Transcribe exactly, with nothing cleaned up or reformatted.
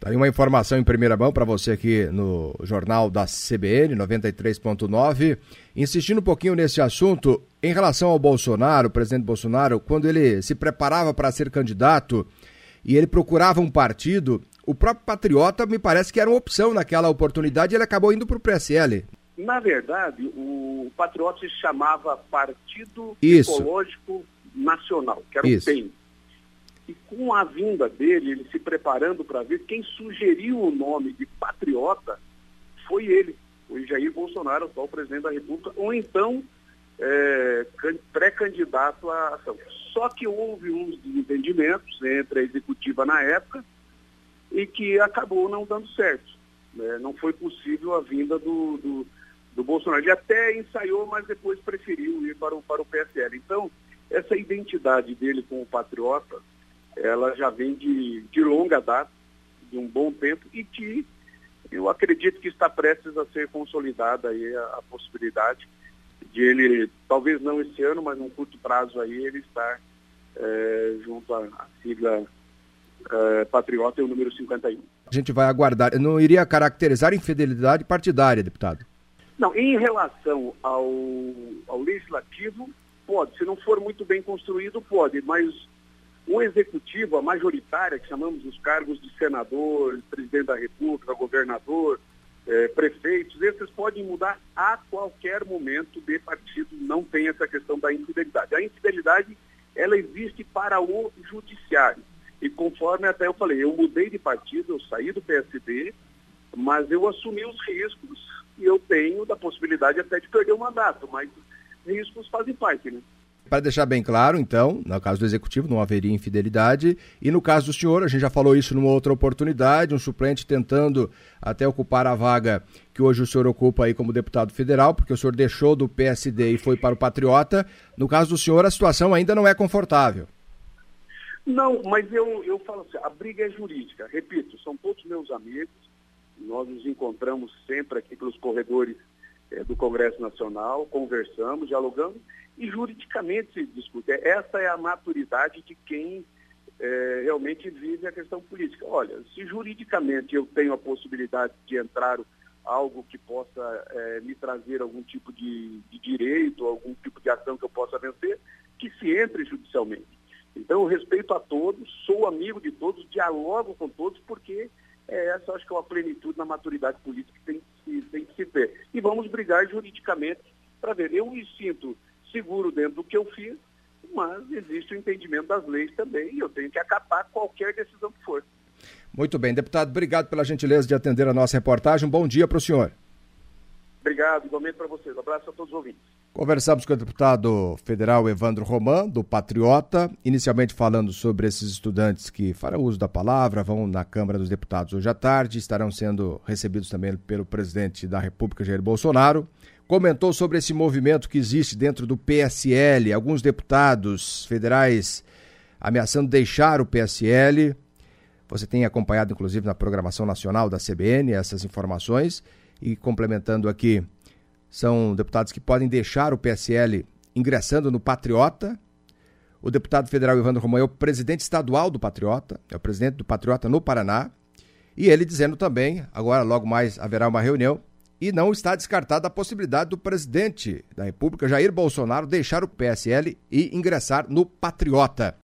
Aí uma informação em primeira mão para você aqui no Jornal da C B N, noventa e três ponto nove. Insistindo um pouquinho nesse assunto, em relação ao Bolsonaro, o presidente Bolsonaro, quando ele se preparava para ser candidato e ele procurava um partido, o próprio Patriota me parece que era uma opção naquela oportunidade e ele acabou indo para o P S L. Na verdade, o Patriota se chamava Partido Isso. Ecológico Nacional, que era Isso. o P E N. E com a vinda dele, ele se preparando para vir, quem sugeriu o nome de Patriota foi ele, o Jair Bolsonaro, atual presidente da República, ou então é, pré-candidato à ação. Só que houve uns desentendimentos entre a executiva na época e que acabou não dando certo. Né? Não foi possível a vinda do, do, do Bolsonaro. Ele até ensaiou, mas depois preferiu ir para o, para o P S L. Então, essa identidade dele com o Patriota, ela já vem de, de longa data, de um bom tempo, e que eu acredito que está prestes a ser consolidada aí a, a possibilidade de ele, talvez não esse ano, mas num curto prazo aí, ele estar é, junto à, à sigla é, Patriota e o número cinquenta e um. A gente vai aguardar. Eu não iria caracterizar infidelidade partidária, deputado? Não, em relação ao, ao legislativo, pode. Se não for muito bem construído, pode, mas o executivo, a majoritária, que chamamos os cargos de senador, presidente da República, governador, eh, prefeitos, esses podem mudar a qualquer momento de partido, não tem essa questão da infidelidade. A infidelidade, ela existe para o judiciário. E conforme até eu falei, eu mudei de partido, eu saí do P S D, mas eu assumi os riscos e eu tenho da possibilidade até de perder o mandato, mas riscos fazem parte, né? Para deixar bem claro, então, no caso do Executivo não haveria infidelidade, e no caso do senhor, a gente já falou isso numa outra oportunidade, um suplente tentando até ocupar a vaga que hoje o senhor ocupa aí como deputado federal, porque o senhor deixou do P S D e foi para o Patriota. No caso do senhor, a situação ainda não é confortável. Não, mas eu, eu falo assim, a briga é jurídica, repito, são todos meus amigos, nós nos encontramos sempre aqui pelos corredores é, do Congresso Nacional, conversamos, dialogamos, e juridicamente se discute. Essa é a maturidade de quem é, realmente vive a questão política. Olha, se juridicamente eu tenho a possibilidade de entrar algo que possa é, me trazer algum tipo de, de direito, algum tipo de ação que eu possa vencer, que se entre judicialmente. Então, eu respeito a todos, sou amigo de todos, dialogo com todos, porque é, essa acho que é uma plenitude na maturidade política que tem, que tem que se ter. E vamos brigar juridicamente para ver. Eu me sinto seguro dentro do que eu fiz, mas existe o entendimento das leis também e eu tenho que acatar qualquer decisão que for. Muito bem, deputado, obrigado pela gentileza de atender a nossa reportagem. Um bom dia para o senhor. Obrigado, igualmente para vocês. Um abraço a todos os ouvintes. Conversamos com o deputado federal Evandro Roman, do Patriota, inicialmente falando sobre esses estudantes que farão uso da palavra, vão na Câmara dos Deputados hoje à tarde, estarão sendo recebidos também pelo presidente da República, Jair Bolsonaro. Comentou sobre esse movimento que existe dentro do P S L, alguns deputados federais ameaçando deixar o P S L. Você tem acompanhado, inclusive, na programação nacional da C B N, essas informações. E complementando aqui, são deputados que podem deixar o P S L ingressando no Patriota. O deputado federal Evandro Roman é o presidente estadual do Patriota, é o presidente do Patriota no Paraná. E ele dizendo também, agora logo mais haverá uma reunião, e não está descartada a possibilidade do presidente da República, Jair Bolsonaro, deixar o P S L e ingressar no Patriota.